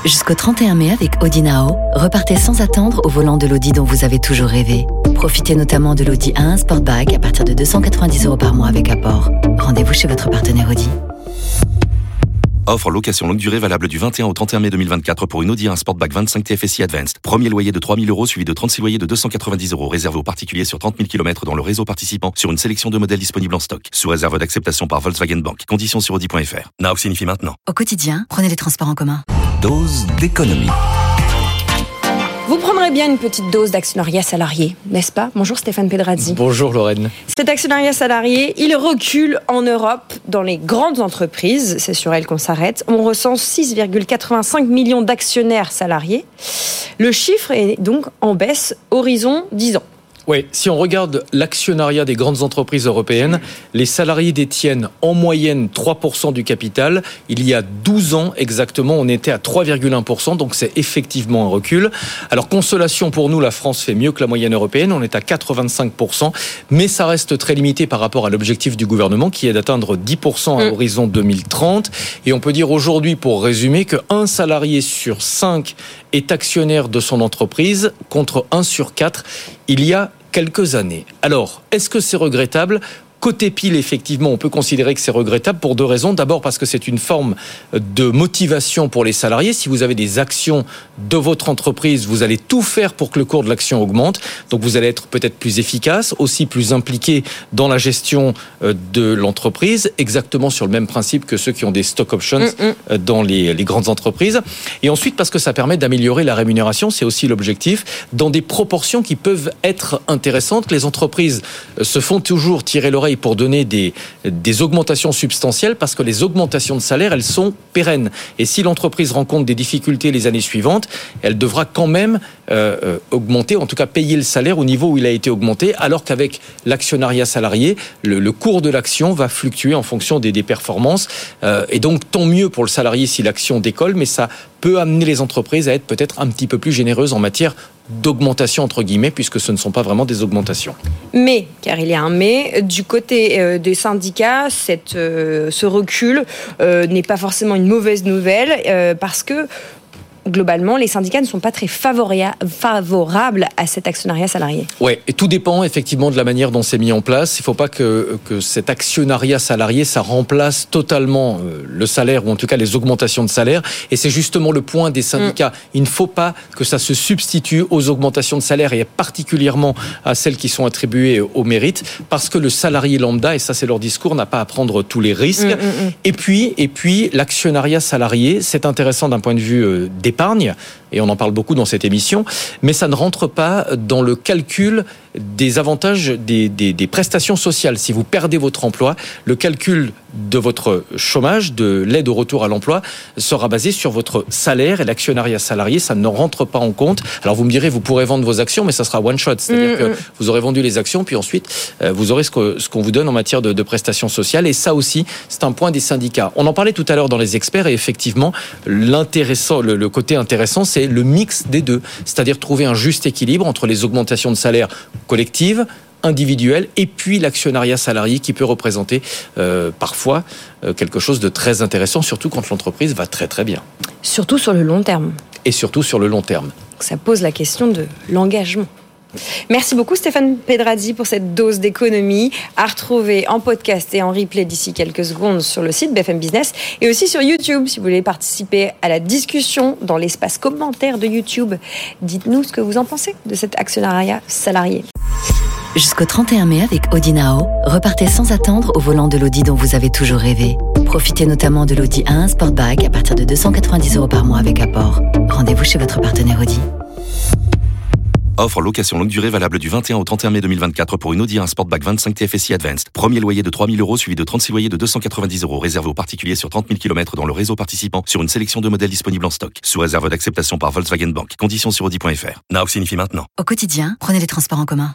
Jusqu'au 31 mai avec Audi Now, repartez sans attendre au volant de l'Audi dont vous avez toujours rêvé. Profitez notamment de l'Audi A1 Sportback à partir de 290 € par mois avec apport. Rendez-vous chez votre partenaire Audi. Offre location longue durée valable du 21 au 31 mai 2024 pour une Audi A1 Sportback 25 TFSI Advanced. Premier loyer de 3 000 € suivi de 36 loyers de 290 € réservé aux particuliers sur 30 000 km dans le réseau participant sur une sélection de modèles disponibles en stock. Sous réserve d'acceptation par Volkswagen Bank. Conditions sur Audi.fr. Now signifie maintenant. Au quotidien, prenez les transports en commun. Dose d'économie. Vous prendrez bien une petite dose d'actionnariat salarié, n'est-ce pas ? Bonjour Stéphane Pedrazzi. Bonjour Lorraine. Cet actionnariat salarié, il recule en Europe dans les grandes entreprises. C'est sur elles qu'on s'arrête. On recense 6,85 millions d'actionnaires salariés. Le chiffre est donc en baisse horizon 10 ans. Oui, si on regarde l'actionnariat des grandes entreprises européennes, les salariés détiennent en moyenne 3% du capital. Il y a 12 ans exactement, on était à 3,1%, donc c'est effectivement un recul. Alors consolation pour nous, la France fait mieux que la moyenne européenne, on est à 4,25%, mais ça reste très limité par rapport à l'objectif du gouvernement qui est d'atteindre 10% à horizon 2030. Et on peut dire aujourd'hui, pour résumer, qu'un salarié sur 5 est actionnaire de son entreprise contre 1 sur 4 il y a quelques années. Alors, est-ce que c'est regrettable ? Côté pile, effectivement, on peut considérer que c'est regrettable pour deux raisons. D'abord parce que c'est une forme de motivation pour les salariés. Si vous avez des actions de votre entreprise, vous allez tout faire pour que le cours de l'action augmente. Donc vous allez être peut-être plus efficace, aussi plus impliqué dans la gestion de l'entreprise, exactement sur le même principe que ceux qui ont des stock options dans les grandes entreprises. Et ensuite parce que ça permet d'améliorer la rémunération, c'est aussi l'objectif, dans des proportions qui peuvent être intéressantes. Les entreprises se font toujours tirer l'oreille pour donner des augmentations substantielles parce que les augmentations de salaire, elles sont pérennes. Et si l'entreprise rencontre des difficultés les années suivantes, elle devra quand même augmenter, en tout cas payer le salaire au niveau où il a été augmenté, alors qu'avec l'actionnariat salarié, le cours de l'action va fluctuer en fonction des performances. Et donc, tant mieux pour le salarié si l'action décolle, mais ça peut amener les entreprises à être peut-être un petit peu plus généreuses en matière d'augmentation entre guillemets, puisque ce ne sont pas vraiment des augmentations. Mais, car il y a un mais, du côté des syndicats, ce recul n'est pas forcément une mauvaise nouvelle, parce que globalement, les syndicats ne sont pas très favorables à cet actionnariat salarié. Oui, et tout dépend effectivement de la manière dont c'est mis en place. Il ne faut pas que cet actionnariat salarié, ça remplace totalement le salaire, ou en tout cas les augmentations de salaire. Et c'est justement le point des syndicats. Il ne faut pas que ça se substitue aux augmentations de salaire, et particulièrement à celles qui sont attribuées au mérite, parce que le salarié lambda, et ça c'est leur discours, n'a pas à prendre tous les risques. Et puis l'actionnariat salarié, c'est intéressant d'un point de vue d'épargne, et on en parle beaucoup dans cette émission, mais ça ne rentre pas dans le calcul des avantages des prestations sociales. Si vous perdez votre emploi, le calcul de votre chômage, de l'aide au retour à l'emploi, sera basé sur votre salaire, et l'actionnariat salarié, ça ne rentre pas en compte. Alors vous me direz, vous pourrez vendre vos actions, mais ça sera one shot, c'est-à-dire que vous aurez vendu les actions, puis ensuite vous aurez ce qu'on vous donne en matière de prestations sociales, et ça aussi, c'est un point des syndicats. On en parlait tout à l'heure dans les experts, et effectivement, le côté intéressant, c'est le mix des deux, c'est-à-dire trouver un juste équilibre entre les augmentations de salaire collectives, individuelles, et puis l'actionnariat salarié qui peut représenter parfois quelque chose de très intéressant, surtout quand l'entreprise va très très bien. Surtout sur le long terme. Et surtout sur le long terme. Ça pose la question de l'engagement. Merci beaucoup Stéphane Pedrazzi pour cette dose d'économie à retrouver en podcast et en replay d'ici quelques secondes sur le site BFM Business et aussi sur YouTube si vous voulez participer à la discussion dans l'espace commentaire de YouTube. Dites-nous ce que vous en pensez de cet actionnariat salarié. Jusqu'au 31 mai avec Audi Now, repartez sans attendre au volant de l'Audi dont vous avez toujours rêvé. Profitez notamment de l'Audi A1 Sportback à partir de 290 € par mois avec apport. Rendez-vous chez votre partenaire Audi. Offre location longue durée valable du 21 au 31 mai 2024 pour une Audi A1 Sportback 25 TFSI Advanced. Premier loyer de 3 000 € suivi de 36 loyers de 290 € réservé aux particuliers sur 30 000 km dans le réseau participant sur une sélection de modèles disponibles en stock. Sous réserve d'acceptation par Volkswagen Bank. Conditions sur Audi.fr. Now signifie maintenant. Au quotidien, prenez les transports en commun.